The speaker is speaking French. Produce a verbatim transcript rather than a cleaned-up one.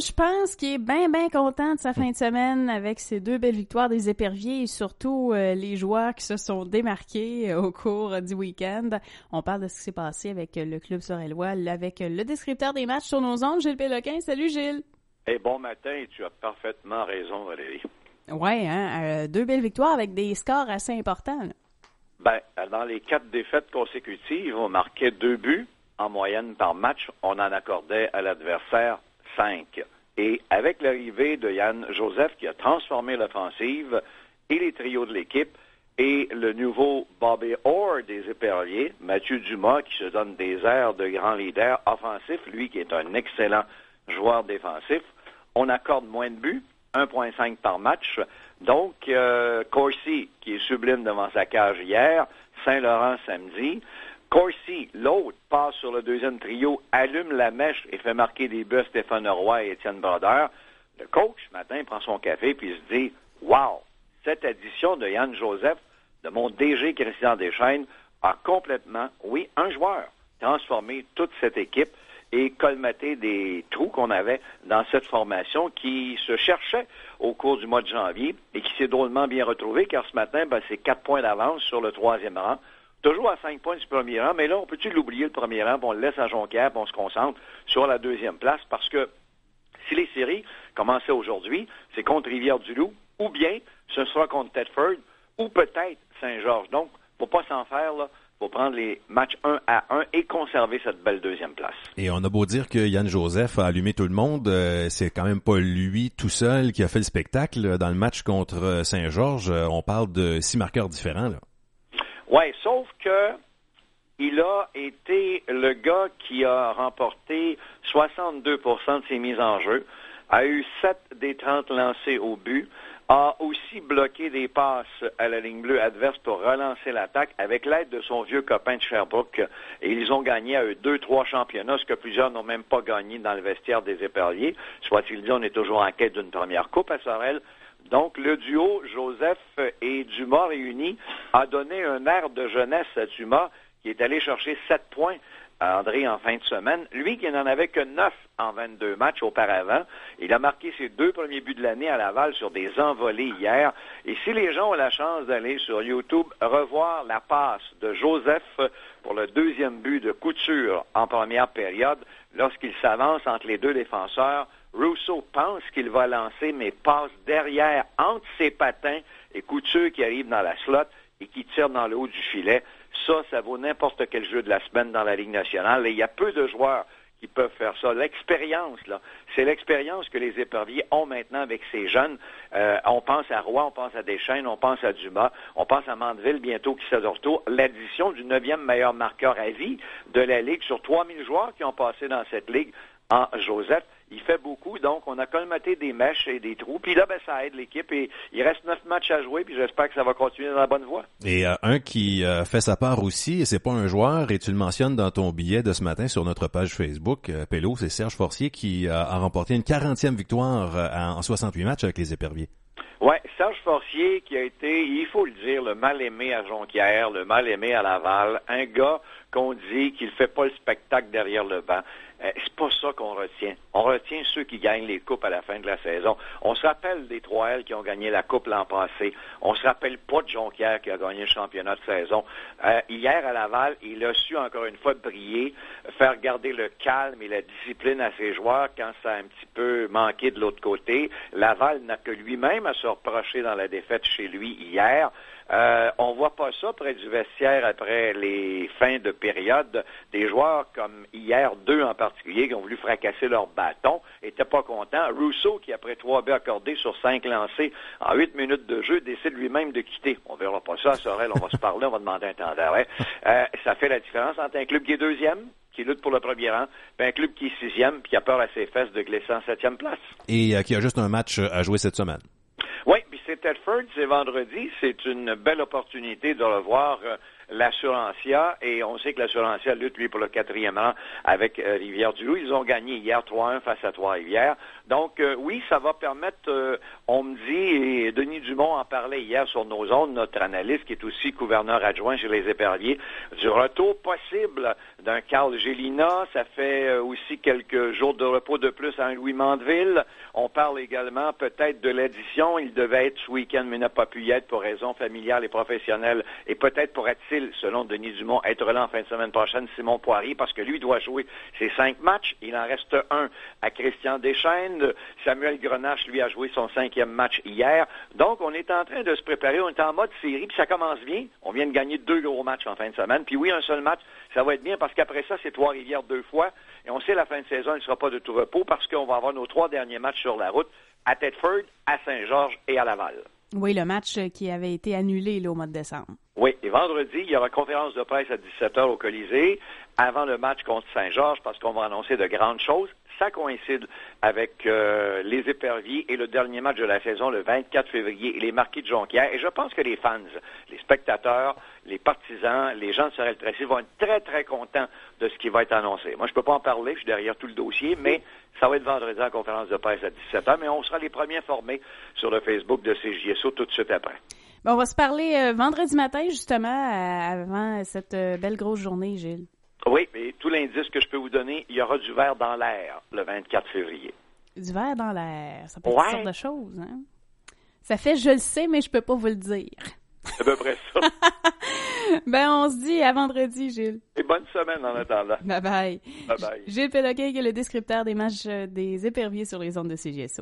je pense qu'il est bien, bien content de sa fin de semaine avec ses deux belles victoires des Éperviers et surtout euh, les joueurs qui se sont démarqués euh, au cours du week-end. On parle de ce qui s'est passé avec euh, le club sorellois, avec euh, le descripteur des matchs sur nos ondes, Gilles Péloquin. Salut Gilles! Et bon matin, et tu as parfaitement raison, Valérie. Ouais, hein, euh, deux belles victoires avec des scores assez importants. Là. Ben, dans les quatre défaites consécutives, on marquait deux buts en moyenne par match. On en accordait à l'adversaire cinq. Et avec l'arrivée de Yann Joseph qui a transformé l'offensive et les trios de l'équipe, et le nouveau Bobby Orr des Éperviers, Mathieu Dumas, qui se donne des airs de grand leader offensif, lui qui est un excellent joueur défensif, on accorde moins de buts, un virgule cinq par match. Donc, euh, Corsi, qui est sublime devant sa cage hier, Saint-Laurent samedi. Corsi, l'autre, passe sur le deuxième trio, allume la mèche et fait marquer des buts à Stéphane Roy et Étienne Brodeur. Le coach, ce matin, prend son café puis se dit « Wow! Cette addition de Yann Joseph, de mon D G Christian Deschênes, a complètement, oui, un joueur, transformé toute cette équipe et colmaté des trous qu'on avait dans cette formation qui se cherchait au cours du mois de janvier et qui s'est drôlement bien retrouvée, car ce matin, ben, c'est quatre points d'avance sur le troisième rang. Toujours à cinq points du premier rang, mais là, on peut-tu l'oublier, le premier rang, puis on le laisse à Jonquière, puis on se concentre sur la deuxième place, parce que si les séries commençaient aujourd'hui, c'est contre Rivière-du-Loup, ou bien ce sera contre Thetford, ou peut-être Saint-Georges. Donc, faut pas s'en faire, là. Faut prendre les matchs un à un et conserver cette belle deuxième place. Et on a beau dire que Yann Joseph a allumé tout le monde, euh, c'est quand même pas lui tout seul qui a fait le spectacle. Dans le match contre Saint-Georges, on parle de six marqueurs différents, là. Oui, sauf que il a été le gars qui a remporté soixante-deux pour cent de ses mises en jeu, a eu sept des trente lancés au but, a aussi bloqué des passes à la ligne bleue adverse pour relancer l'attaque avec l'aide de son vieux copain de Sherbrooke. Et ils ont gagné à eux deux, trois championnats, ce que plusieurs n'ont même pas gagné dans le vestiaire des Éperviers. Soit-il dit, on est toujours en quête d'une première coupe à Sorel. Donc, le duo Joseph et Dumas réunis a donné un air de jeunesse à Dumas, qui est allé chercher sept points à André en fin de semaine. Lui qui n'en avait que neuf en vingt-deux matchs auparavant. Il a marqué ses deux premiers buts de l'année à Laval sur des envolées hier. Et si les gens ont la chance d'aller sur YouTube revoir la passe de Joseph pour le deuxième but de Couture en première période, lorsqu'il s'avance entre les deux défenseurs, Rousseau pense qu'il va lancer, mais passe derrière, entre ses patins, et Couture qui arrive dans la slot et qui tire dans le haut du filet. Ça, ça vaut n'importe quel jeu de la semaine dans la Ligue nationale. Et il y a peu de joueurs qui peuvent faire ça. L'expérience, là, c'est l'expérience que les Éperviers ont maintenant avec ces jeunes. Euh, on pense à Roy, on pense à Deschênes, on pense à Dumas, on pense à Mandeville bientôt qui sera de retour. L'addition du neuvième meilleur marqueur à vie de la Ligue sur trois mille joueurs qui ont passé dans cette Ligue en Joseph. Il fait beaucoup, donc on a colmaté des mèches et des trous. Puis là, ben, ça aide l'équipe et il reste neuf matchs à jouer, puis j'espère que ça va continuer dans la bonne voie. Et euh, un qui euh, fait sa part aussi, et c'est pas un joueur, et tu le mentionnes dans ton billet de ce matin sur notre page Facebook, euh, Pélo, c'est Serge Forcier qui euh, a remporté une quarantième victoire euh, en soixante-huit matchs avec les Éperviers. Oui, Serge Forcier qui a été, il faut le dire, le mal-aimé à Jonquière, le mal-aimé à Laval, un gars qu'on dit qu'il fait pas le spectacle derrière le banc. Euh, c'est pas ça qu'on retient. On retient ceux qui gagnent les coupes à la fin de la saison. On se rappelle des trois L qui ont gagné la coupe l'an passé. On se rappelle pas de Jonquière qui a gagné le championnat de saison. Euh, hier à Laval, il a su encore une fois briller, faire garder le calme et la discipline à ses joueurs quand ça a un petit peu manqué de l'autre côté. Laval n'a que lui-même à se reprocher dans la défaite chez lui hier. Euh, on voit pas ça près du vestiaire après les fins de période. Des joueurs comme hier, deux en particulier, qui ont voulu fracasser leur bâton, étaient pas contents. Rousseau, qui après trois buts accordés sur cinq lancés en huit minutes de jeu, décide lui-même de quitter. On verra pas ça à Sorel, on va se parler, on va demander un temps d'arrêt. Euh, ça fait la différence entre un club qui est deuxième, qui lutte pour le premier rang, puis un club qui est sixième, puis qui a peur à ses fesses de glisser en septième place. Et euh, qui a juste un match à jouer cette semaine. Oui, puis c'est Thetford, c'est vendredi. C'est une belle opportunité de revoir euh, l'Assurantia, et on sait que l'Assurantia lutte, lui, pour le quatrième rang avec euh, Rivière-du-Loup. Ils ont gagné hier trois un face à Trois-Rivières. Donc, euh, oui, ça va permettre, euh, on me dit, et Denis Dumont en parlait hier sur nos ondes, notre analyste, qui est aussi gouverneur adjoint chez les éperviers, du retour possible d'un Carl Gélina. Ça fait euh, aussi quelques jours de repos de plus à un Louis Mandeville. On parle également peut-être de l'addition. Il devait être ce week-end, mais n'a pas pu y être pour raisons familiales et professionnelles. Et peut-être pourrait-il, selon Denis Dumont, être là en fin de semaine prochaine, Simon Poirier, parce que lui doit jouer ses cinq matchs. Il en reste un à Christian Deschênes. Samuel Grenache, lui, a joué son cinquième match hier. Donc, on est en train de se préparer. On est en mode série, puis ça commence bien. On vient de gagner deux gros matchs en fin de semaine. Puis oui, un seul match, ça va être bien, parce qu'après ça, c'est Trois-Rivières deux fois. Et on sait, la fin de saison, il ne sera pas de tout repos, parce qu'on va avoir nos trois derniers matchs sur la route, à Thetford, à Saint-Georges et à Laval. Oui, le match qui avait été annulé là, au mois de décembre. Oui, et vendredi, il y aura conférence de presse à dix-sept heures au Colisée, avant le match contre Saint-Georges, parce qu'on va annoncer de grandes choses. Ça coïncide avec euh, les éperviers et le dernier match de la saison, le vingt-quatre février, et les Marquis de Jonquière. Et je pense que les fans, les spectateurs, les partisans, les gens de Sorel-Tracy vont être très, très contents de ce qui va être annoncé. Moi, je peux pas en parler, je suis derrière tout le dossier, mais ça va être vendredi en conférence de presse à dix-sept heures, mais on sera les premiers informés sur le Facebook de C J S O tout de suite après. Bon, on va se parler euh, vendredi matin, justement, euh, avant cette euh, belle grosse journée, Gilles. Oui, et tout l'indice que je peux vous donner, il y aura du vert dans l'air le vingt-quatre février. Du vert dans l'air, ça peut être ouais. toutes sortes de choses, hein? Ça fait « je le sais, mais je peux pas vous le dire ». C'est à peu près ça. Ben, on se dit à vendredi, Gilles. Et bonne semaine en attendant. Bye bye. Bye bye. Gilles Péloquin, qui est le descripteur des matchs des éperviers sur les ondes de C J S O.